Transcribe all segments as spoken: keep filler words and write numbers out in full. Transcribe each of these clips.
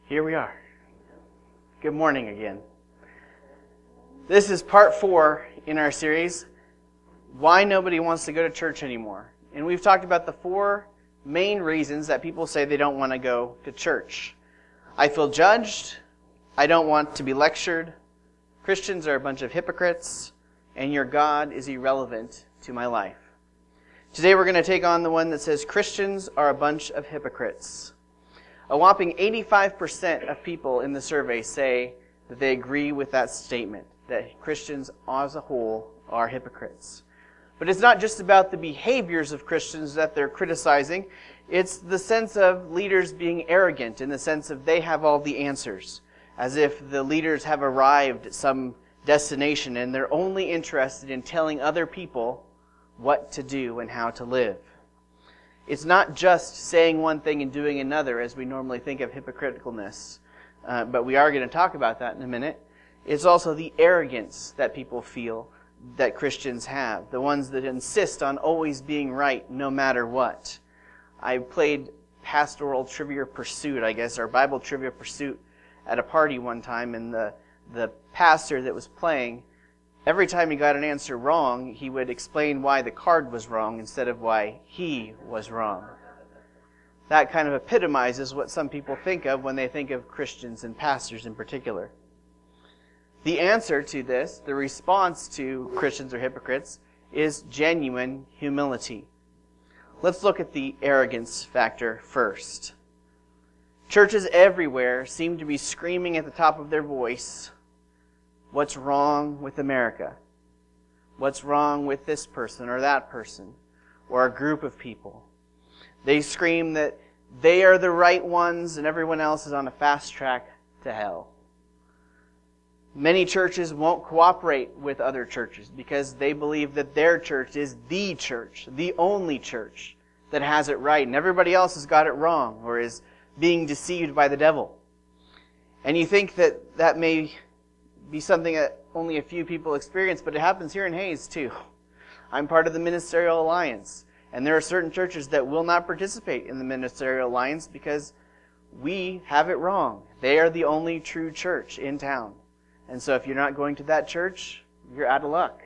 Here we are. Good morning again. This is part four in our series, Why Nobody Wants to Go to Church Anymore. And we've talked about the four main reasons that people say they don't want to go to church. I feel judged. I don't want to be lectured. Christians are a bunch of hypocrites. And your God is irrelevant to my life. Today we're going to take on the one that says Christians are a bunch of hypocrites. A whopping eighty-five percent of people in the survey say that they agree with that statement, that Christians as a whole are hypocrites. But it's not just about the behaviors of Christians that they're criticizing. It's the sense of leaders being arrogant in the sense of they have all the answers, as if the leaders have arrived at some destination and they're only interested in telling other people what to do and how to live. It's not just saying one thing and doing another as we normally think of hypocriticalness, uh, but we are going to talk about that in a minute. It's also the arrogance that people feel that Christians have, the ones that insist on always being right no matter what. I played Pastoral Trivia Pursuit, I guess, or Bible Trivia Pursuit at a party one time, and the, the pastor that was playing, every time he got an answer wrong, he would explain why the card was wrong instead of why he was wrong. That kind of epitomizes what some people think of when they think of Christians and pastors in particular. The answer to this, the response to Christians or hypocrites, is genuine humility. Let's look at the arrogance factor first. Churches everywhere seem to be screaming at the top of their voice, what's wrong with America? What's wrong with this person or that person or a group of people? They scream that they are the right ones and everyone else is on a fast track to hell. Many churches won't cooperate with other churches because they believe that their church is the church, the only church that has it right, and everybody else has got it wrong or is being deceived by the devil. And you think that that may be something that only a few people experience, but it happens here in Hayes too. I'm part of the Ministerial Alliance, and there are certain churches that will not participate in the Ministerial Alliance because we have it wrong. They are the only true church in town. And so if you're not going to that church, you're out of luck.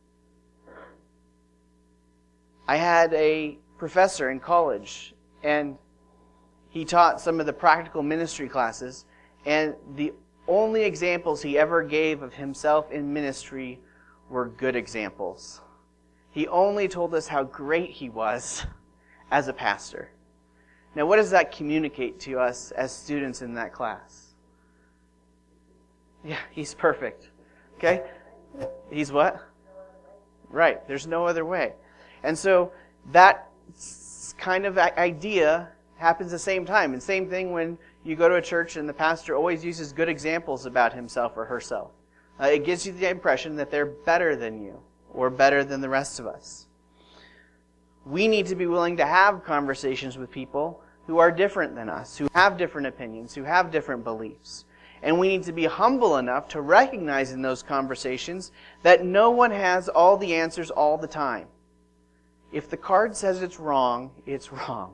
I had a professor in college, and he taught some of the practical ministry classes, and the only examples he ever gave of himself in ministry were good examples. He only told us how great he was as a pastor. Now, what does that communicate to us as students in that class? Yeah, he's perfect. Okay? He's what? Right. There's no other way. And so that kind of idea happens the same time. And same thing when you go to a church and the pastor always uses good examples about himself or herself. Uh, it gives you the impression that they're better than you or better than the rest of us. We need to be willing to have conversations with people who are different than us, who have different opinions, who have different beliefs. And we need to be humble enough to recognize in those conversations that no one has all the answers all the time. If the card says it's wrong, it's wrong.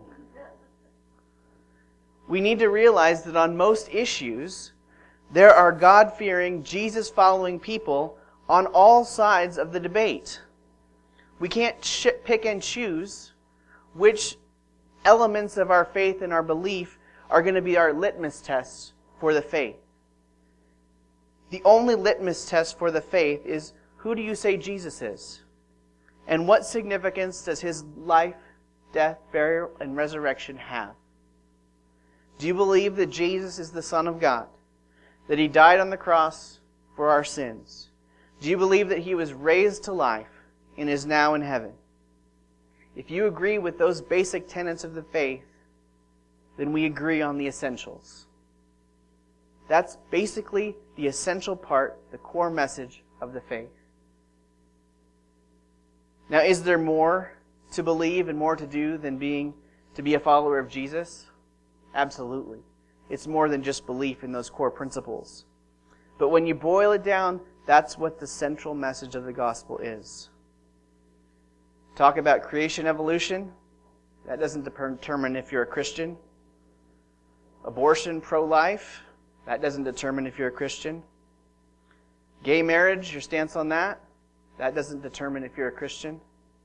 We need to realize that on most issues, there are God-fearing, Jesus-following people on all sides of the debate. We can't sh- pick and choose which elements of our faith and our belief are going to be our litmus tests for the faith. The only litmus test for the faith is, who do you say Jesus is? And what significance does His life, death, burial, and resurrection have? Do you believe that Jesus is the Son of God? That He died on the cross for our sins? Do you believe that He was raised to life and is now in heaven? If you agree with those basic tenets of the faith, then we agree on the essentials. That's basically the essential part, the core message of the faith. Now, is there more to believe and more to do than being to be a follower of Jesus? Absolutely. It's more than just belief in those core principles. But when you boil it down, that's what the central message of the gospel is. Talk about creation evolution. That doesn't determine if you're a Christian. Abortion, pro-life, that doesn't determine if you're a Christian. Gay marriage, your stance on that, that doesn't determine if you're a Christian.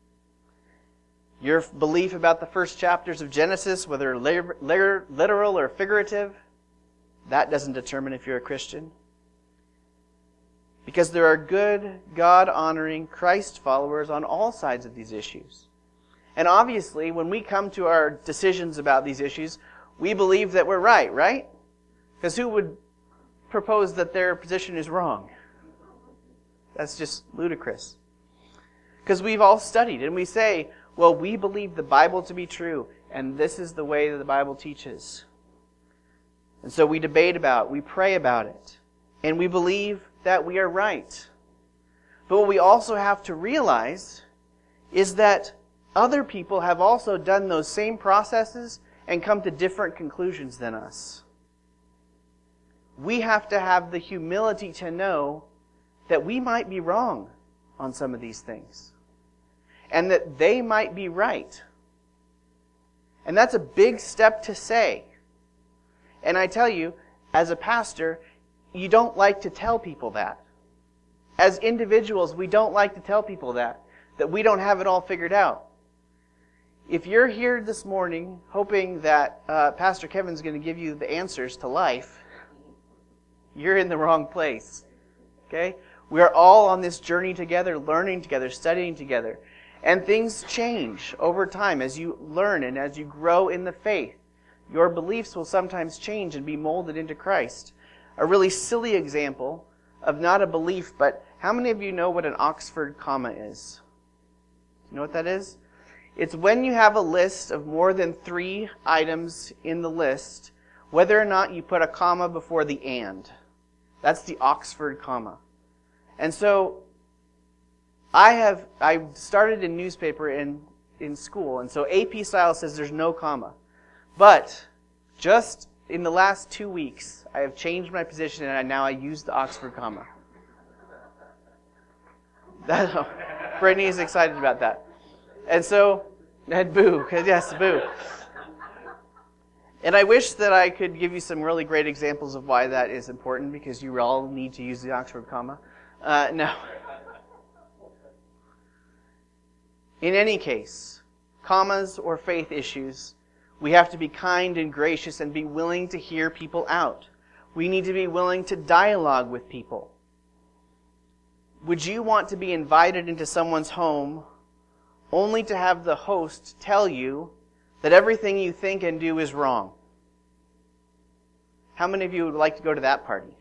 Your belief about the first chapters of Genesis, whether literal or figurative, that doesn't determine if you're a Christian. Because there are good, God-honoring Christ followers on all sides of these issues. And obviously, when we come to our decisions about these issues, we believe that we're right, right? Because who would propose that their position is wrong? That's just ludicrous. Because we've all studied and we say, well, we believe the Bible to be true, and this is the way that the Bible teaches. And so we debate about it, we pray about it, and we believe that we are right. But what we also have to realize is that other people have also done those same processes and come to different conclusions than us. We have to have the humility to know that we might be wrong on some of these things. And that they might be right. And that's a big step to say. And I tell you, as a pastor, you don't like to tell people that. As individuals, we don't like to tell people that. That we don't have it all figured out. If you're here this morning hoping that uh, Pastor Kevin's going to give you the answers to life, you're in the wrong place. Okay? We are all on this journey together, learning together, studying together. And things change over time as you learn and as you grow in the faith. Your beliefs will sometimes change and be molded into Christ. A really silly example of not a belief, but how many of you know what an Oxford comma is? You know what that is? It's when you have a list of more than three items in the list, whether or not you put a comma before the and. That's the Oxford comma. And so, I have I started in newspaper in, in school, and so A P style says there's no comma. But just in the last two weeks, I have changed my position, and I, now I use the Oxford comma. That, Brittany is excited about that. And so, and boo, yes, boo. And I wish that I could give you some really great examples of why that is important, because you all need to use the Oxford comma. Uh, no. In any case, commas or faith issues, we have to be kind and gracious and be willing to hear people out. We need to be willing to dialogue with people. Would you want to be invited into someone's home only to have the host tell you that everything you think and do is wrong? How many of you would like to go to that party?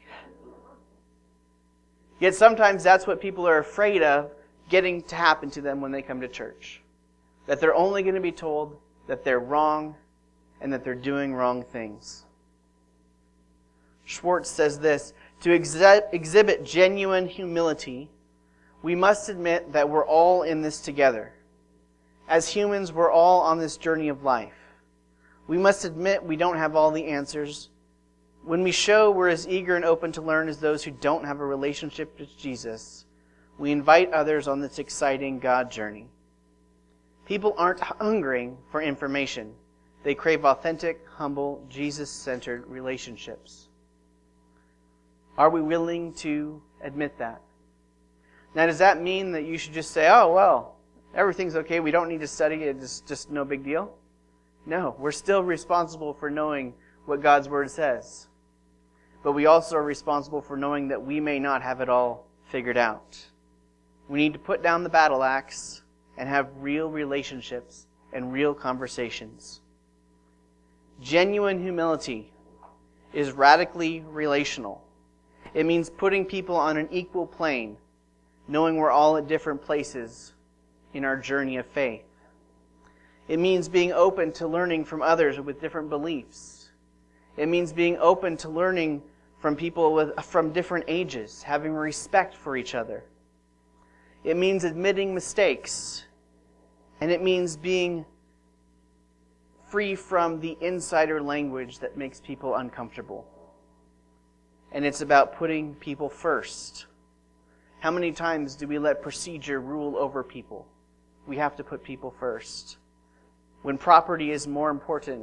Yet sometimes that's what people are afraid of getting to happen to them when they come to church. That they're only going to be told that they're wrong and that they're doing wrong things. Schwartz says this, to exhi- exhibit genuine humility, we must admit that we're all in this together. As humans, we're all on this journey of life. We must admit we don't have all the answers. When we show we're as eager and open to learn as those who don't have a relationship with Jesus, we invite others on this exciting God journey. People aren't hungering for information. They crave authentic, humble, Jesus-centered relationships. Are we willing to admit that? Now, does that mean that you should just say, oh, well, everything's okay, we don't need to study, it's just no big deal? No, we're still responsible for knowing what God's Word says. But we also are responsible for knowing that we may not have it all figured out. We need to put down the battle axe and have real relationships and real conversations. Genuine humility is radically relational. It means putting people on an equal plane, knowing we're all at different places in our journey of faith. It means being open to learning from others with different beliefs. It means being open to learning from people with, from different ages, having respect for each other. It means admitting mistakes. And it means being free from the insider language that makes people uncomfortable. And it's about putting people first. How many times do we let procedure rule over people? We have to put people first. When property is more important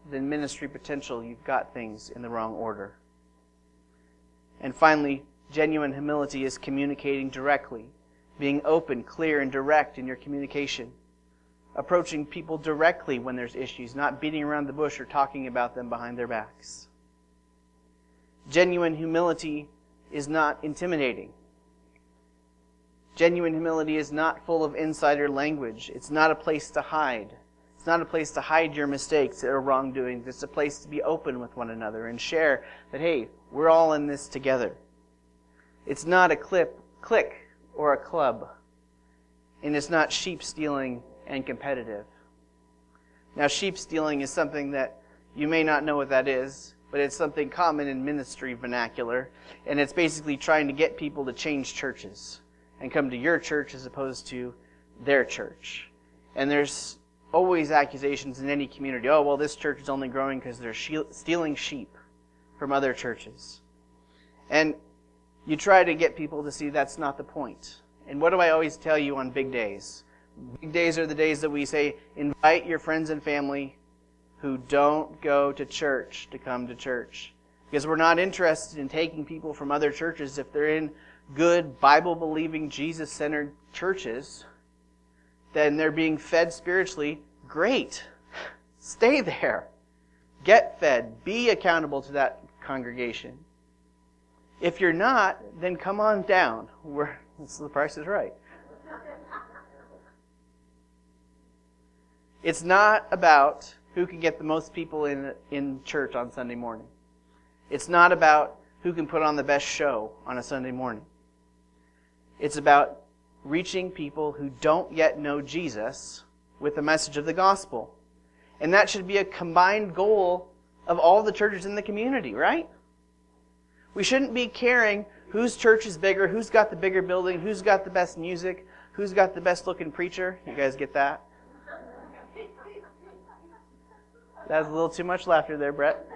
than ministry potential, you've got things in the wrong order. And finally, genuine humility is communicating directly, being open, clear, and direct in your communication. Approaching people directly when there's issues, not beating around the bush or talking about them behind their backs. Genuine humility is not intimidating. Genuine humility is not full of insider language. It's not a place to hide. It's not a place to hide your mistakes or wrongdoings. It's a place to be open with one another and share that, hey, we're all in this together. It's not a clip, clique or a club. And it's not sheep stealing and competitive. Now, sheep stealing is something that you may not know what that is, but it's something common in ministry vernacular. And it's basically trying to get people to change churches and come to your church as opposed to their church. And there's always accusations in any community. Oh, well, this church is only growing because they're she- stealing sheep from other churches. And you try to get people to see that's not the point. And what do I always tell you on big days? Big days are the days that we say, invite your friends and family who don't go to church to come to church. Because we're not interested in taking people from other churches if they're in good, Bible-believing, Jesus-centered churches, then they're being fed spiritually. Great. Stay there. Get fed. Be accountable to that congregation. If you're not, then come on down. We're, the price is right. It's not about who can get the most people in in church on Sunday morning. It's not about who can put on the best show on a Sunday morning. It's about reaching people who don't yet know Jesus with the message of the gospel. And that should be a combined goal of all the churches in the community, right? We shouldn't be caring whose church is bigger, who's got the bigger building, who's got the best music, who's got the best looking preacher. You guys get that? That was a little too much laughter there, Brett.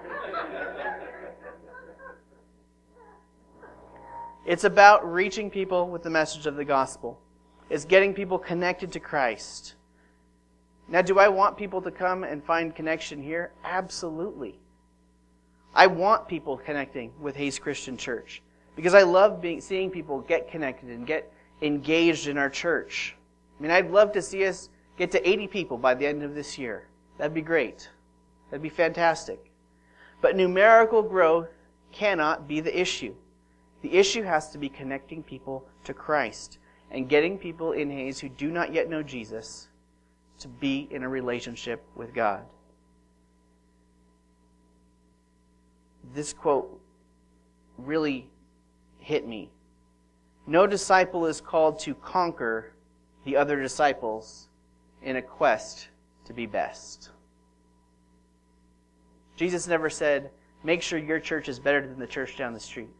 It's about reaching people with the message of the gospel. It's getting people connected to Christ. Now, do I want people to come and find connection here? Absolutely. I want people connecting with Hayes Christian Church because I love being, seeing people get connected and get engaged in our church. I mean, I'd love to see us get to eighty people by the end of this year. That'd be great. That'd be fantastic. But numerical growth cannot be the issue. The issue has to be connecting people to Christ and getting people in Hayes who do not yet know Jesus to be in a relationship with God. This quote really hit me. No disciple is called to conquer the other disciples in a quest to be best. Jesus never said, make sure your church is better than the church down the street.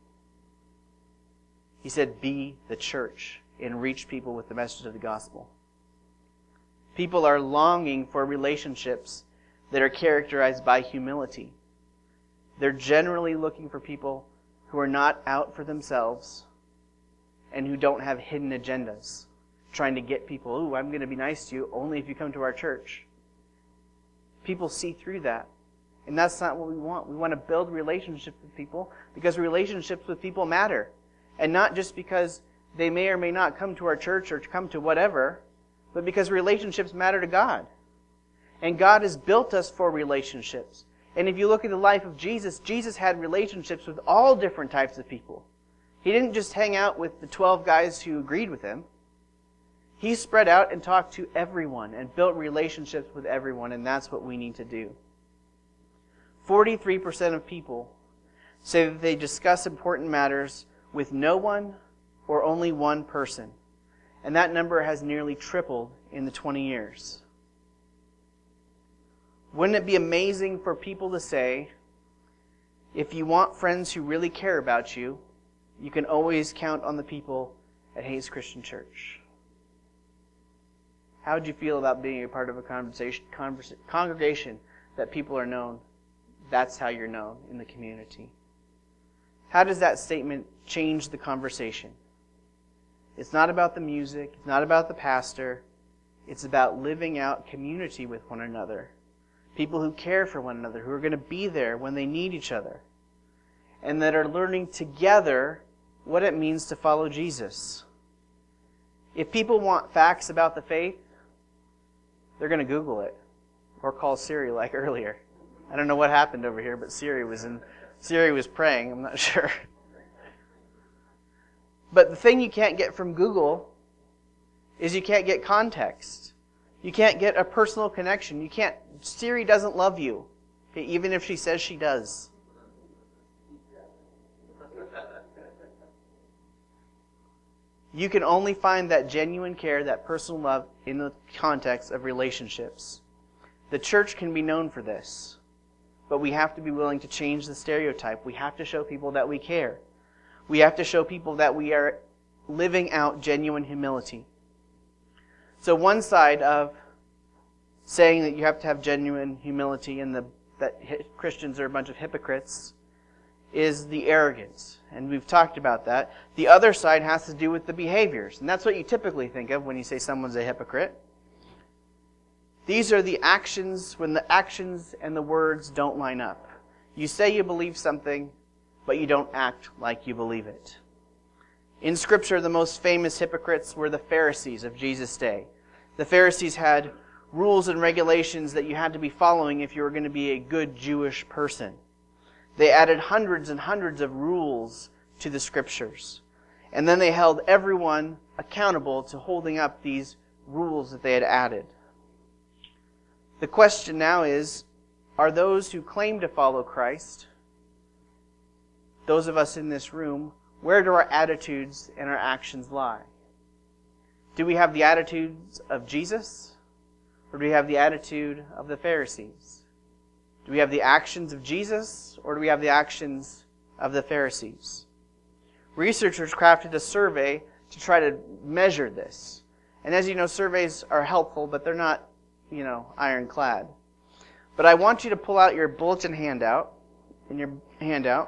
He said, be the church and reach people with the message of the gospel. People are longing for relationships that are characterized by humility. They're generally looking for people who are not out for themselves and who don't have hidden agendas, trying to get people, ooh, I'm going to be nice to you only if you come to our church. People see through that. And that's not what we want. We want to build relationships with people because relationships with people matter. And not just because they may or may not come to our church or come to whatever, but because relationships matter to God. And God has built us for relationships. And if you look at the life of Jesus, Jesus had relationships with all different types of people. He didn't just hang out with the twelve guys who agreed with him. He spread out and talked to everyone and built relationships with everyone, and that's what we need to do. forty-three percent of people say that they discuss important matters with no one or only one person. And that number has nearly tripled in the twenty years. Wouldn't it be amazing for people to say, if you want friends who really care about you, you can always count on the people at Hayes Christian Church? How would you feel about being a part of a conversation, conversa- congregation that people are known? That's how you're known in the community. How does that statement change the conversation? It's not about the music. It's not about the pastor. It's about living out community with one another. People who care for one another, who are going to be there when they need each other, and that are learning together what it means to follow Jesus. If people want facts about the faith, they're going to Google it or call Siri like earlier. I don't know what happened over here, but Siri was in Siri was praying, I'm not sure. But the thing you can't get from Google is you can't get context. You can't get a personal connection. You can't Siri doesn't love you, okay, even if she says she does. You can only find that genuine care, that personal love, in the context of relationships. The church can be known for this, but we have to be willing to change the stereotype. We have to show people that we care. We have to show people that we are living out genuine humility. So one side of saying that you have to have genuine humility and the, that Christians are a bunch of hypocrites is the arrogance. And we've talked about that. The other side has to do with the behaviors. And that's what you typically think of when you say someone's a hypocrite. These are the actions, when the actions and the words don't line up. You say you believe something, but you don't act like you believe it. In Scripture, the most famous hypocrites were the Pharisees of Jesus' day. The Pharisees had rules and regulations that you had to be following if you were going to be a good Jewish person. They added hundreds and hundreds of rules to the Scriptures. And then they held everyone accountable to holding up these rules that they had added. The question now is, are those who claim to follow Christ, those of us in this room, where do our attitudes and our actions lie? Do we have the attitudes of Jesus? Or do we have the attitude of the Pharisees? Do we have the actions of Jesus, or do we have the actions of the Pharisees? Researchers crafted a survey to try to measure this. And as you know, surveys are helpful, but they're not, you know, ironclad. But I want you to pull out your bulletin handout, in your handout,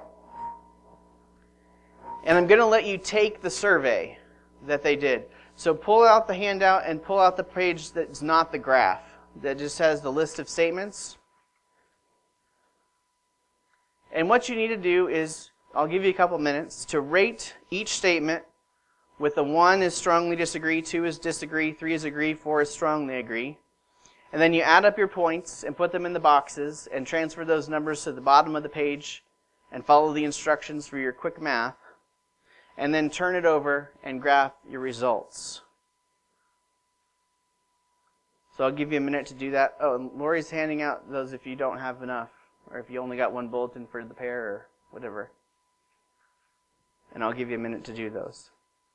and I'm going to let you take the survey that they did. So pull out the handout and pull out the page that's not the graph, that just has the list of statements. And what you need to do is, I'll give you a couple minutes to rate each statement with a one is strongly disagree, two is disagree, three is agree, four is strongly agree. And then you add up your points and put them in the boxes and transfer those numbers to the bottom of the page and follow the instructions for your quick math. And then turn it over and graph your results. So I'll give you a minute to do that. Oh, and Lori's handing out those if you don't have enough, or if you only got one bulletin for the pair, or whatever. And I'll give you a minute to do those.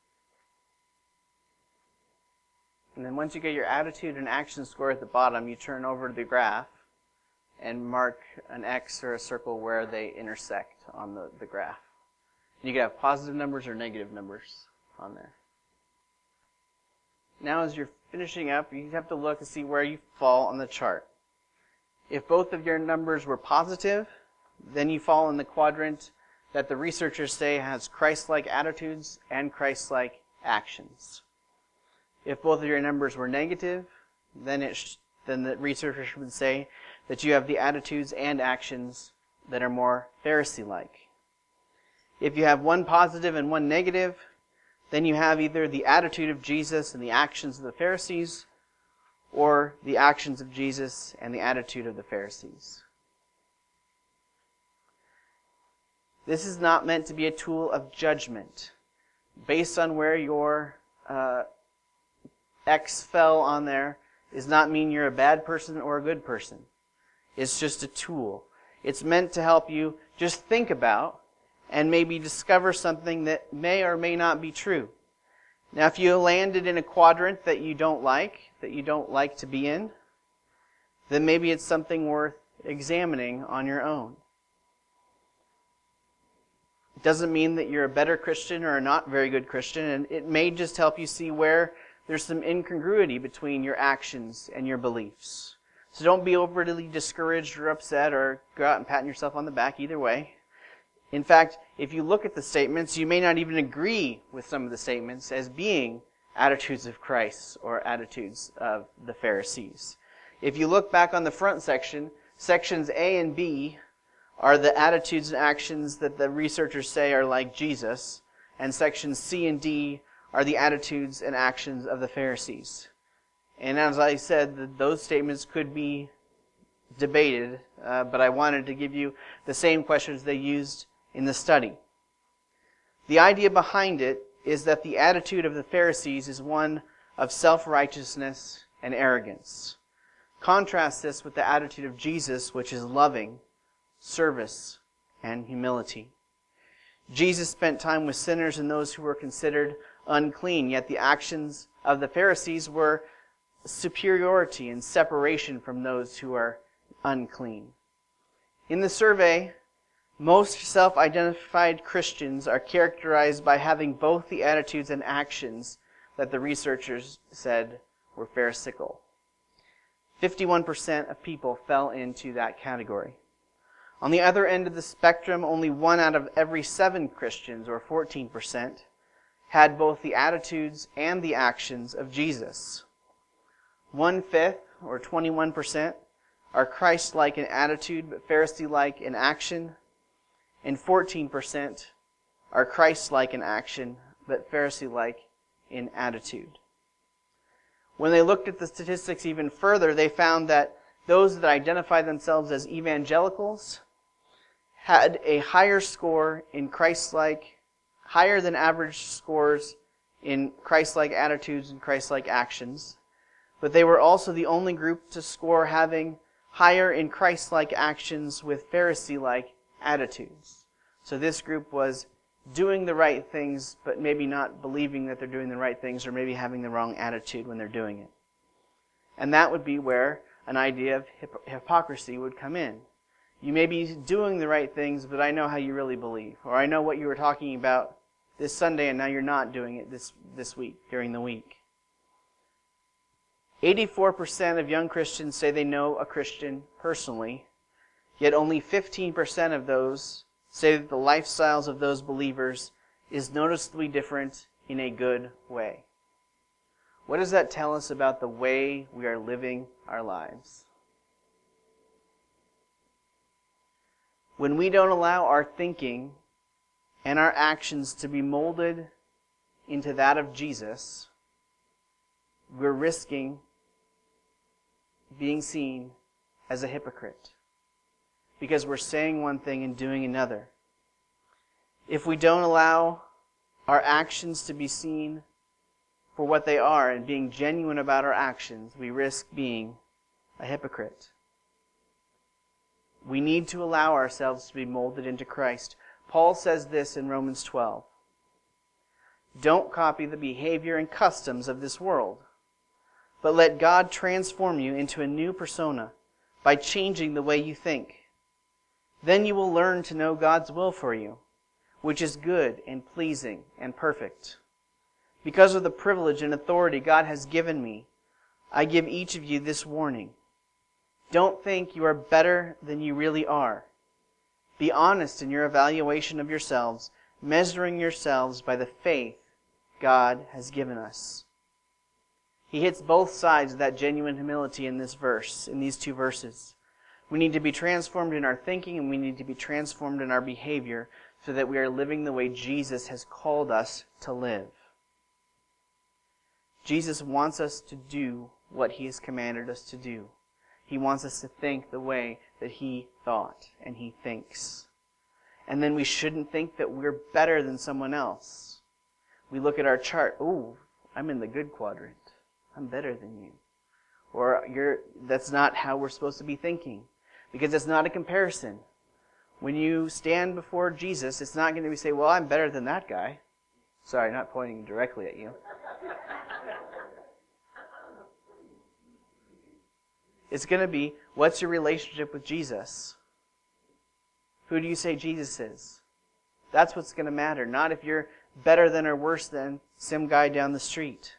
And then once you get your attitude and action score at the bottom, you turn over to the graph and mark an X or a circle where they intersect on the, the graph. You can have positive numbers or negative numbers on there. Now as you're finishing up, you have to look and see where you fall on the chart. If both of your numbers were positive, then you fall in the quadrant that the researchers say has Christ-like attitudes and Christ-like actions. If both of your numbers were negative, then it sh- then the researchers would say that you have the attitudes and actions that are more Pharisee-like. If you have one positive and one negative, then you have either the attitude of Jesus and the actions of the Pharisees, or the actions of Jesus and the attitude of the Pharisees. This is not meant to be a tool of judgment. Based on where your uh, X fell on there, does not mean you're a bad person or a good person. It's just a tool. It's meant to help you just think about and maybe discover something that may or may not be true. Now, if you landed in a quadrant that you don't like, that you don't like to be in, then maybe it's something worth examining on your own. It doesn't mean that you're a better Christian or a not very good Christian, and it may just help you see where there's some incongruity between your actions and your beliefs. So don't be overly discouraged or upset or go out and patting yourself on the back either way. In fact, if you look at the statements, you may not even agree with some of the statements as being attitudes of Christ or attitudes of the Pharisees. If you look back on the front section, Sections A and B are the attitudes and actions that the researchers say are like Jesus, and sections C and D are the attitudes and actions of the Pharisees. And as I said, those statements could be debated, uh, but I wanted to give you the same questions they used in the study. The idea behind it is that the attitude of the Pharisees is one of self-righteousness and arrogance. Contrast this with the attitude of Jesus, which is loving, service, and humility. Jesus spent time with sinners and those who were considered unclean, yet the actions of the Pharisees were superiority and separation from those who are unclean. In the survey, most self-identified Christians are characterized by having both the attitudes and actions that the researchers said were pharisaical. fifty-one percent of people fell into that category. On the other end of the spectrum, only one out of every seven Christians, or fourteen percent, had both the attitudes and the actions of Jesus. One-fifth, or twenty-one percent, are Christ-like in attitude but Pharisee-like in action, and fourteen percent are Christ-like in action but Pharisee-like in attitude. When they looked at the statistics even further, they found that those that identify themselves as evangelicals had a higher score in Christ-like, higher than average scores in Christ-like attitudes and Christ-like actions. But they were also the only group to score having higher in Christ-like actions with Pharisee-like attitudes. So this group was doing the right things, but maybe not believing that they're doing the right things, or maybe having the wrong attitude when they're doing it. And that would be where an idea of hip- hypocrisy would come in. You may be doing the right things, but I know how you really believe. Or I know what you were talking about this Sunday, and now you're not doing it this, this week, during the week. eighty-four percent of young Christians say they know a Christian personally, yet only fifteen percent of those say that the lifestyles of those believers is noticeably different in a good way. What does that tell us about the way we are living our lives? When we don't allow our thinking and our actions to be molded into that of Jesus, we're risking being seen as a hypocrite, because we're saying one thing and doing another. If we don't allow our actions to be seen for what they are and being genuine about our actions, we risk being a hypocrite. We need to allow ourselves to be molded into Christ. Paul says this in Romans twelve. Don't copy the behavior and customs of this world, but let God transform you into a new persona by changing the way you think. Then you will learn to know God's will for you, which is good and pleasing and perfect. Because of the privilege and authority God has given me, I give each of you this warning. Don't think you are better than you really are. Be honest in your evaluation of yourselves, measuring yourselves by the faith God has given us. He hits both sides of that genuine humility in this verse, in these two verses. We need to be transformed in our thinking, and we need to be transformed in our behavior so that we are living the way Jesus has called us to live. Jesus wants us to do what He has commanded us to do. He wants us to think the way that He thought and He thinks. And then we shouldn't think that we're better than someone else. We look at our chart, ooh, I'm in the good quadrant. I'm better than you. Or you're, that's not how we're supposed to be thinking. Because it's not a comparison. When you stand before Jesus, it's not going to be say, well, I'm better than that guy. Sorry, not pointing directly at you. It's going to be, what's your relationship with Jesus? Who do you say Jesus is? That's what's going to matter. Not if you're better than or worse than some guy down the street.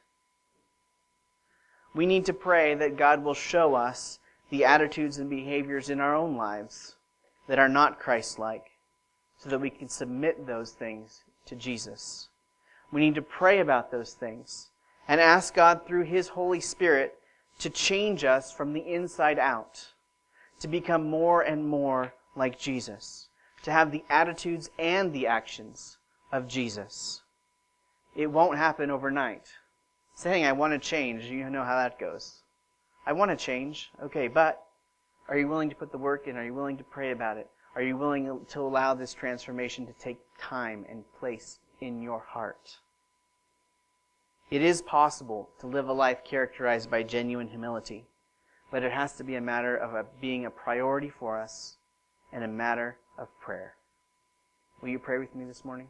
We need to pray that God will show us the attitudes and behaviors in our own lives that are not Christ-like, so that we can submit those things to Jesus. We need to pray about those things and ask God through His Holy Spirit to change us from the inside out, to become more and more like Jesus, to have the attitudes and the actions of Jesus. It won't happen overnight. Saying, I want to change, you know how that goes. I want to change, okay, but are you willing to put the work in? Are you willing to pray about it? Are you willing to allow this transformation to take time and place in your heart? It is possible to live a life characterized by genuine humility, but it has to be a matter of a, being a priority for us and a matter of prayer. Will you pray with me this morning?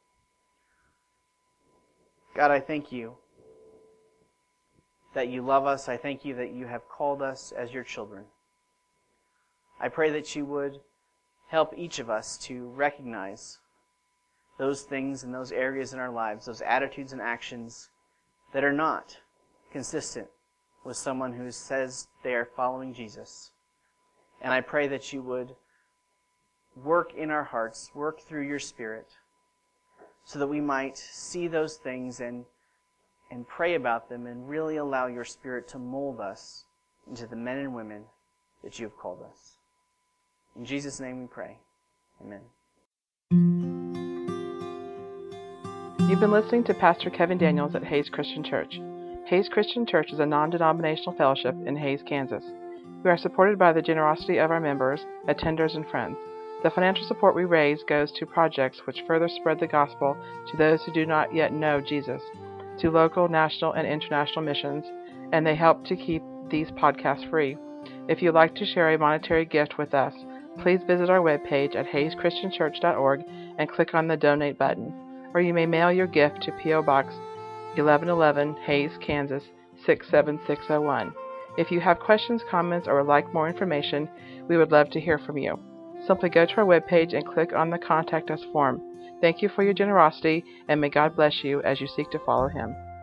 God, I thank you that you love us. I thank you that you have called us as your children. I pray that you would help each of us to recognize those things and those areas in our lives, those attitudes and actions that are not consistent with someone who says they are following Jesus. And I pray that you would work in our hearts, work through your Spirit, so that we might see those things and and pray about them and really allow your Spirit to mold us into the men and women that you have called us. In Jesus' name we pray. Amen. You've been listening to Pastor Kevin Daniels at Hays Christian Church. Hays Christian Church is a non-denominational fellowship in Hays, Kansas. We are supported by the generosity of our members, attenders, and friends. The financial support we raise goes to projects which further spread the gospel to those who do not yet know Jesus, to local, national, and international missions, and they help to keep these podcasts free. If you'd like to share a monetary gift with us, please visit our webpage at hays christian church dot org and click on the Donate button, or you may mail your gift to P O Box eleven eleven, Hays, Kansas six seven six zero one. If you have questions, comments, or would like more information, we would love to hear from you. Simply go to our webpage and click on the Contact Us form. Thank you for your generosity, and may God bless you as you seek to follow Him.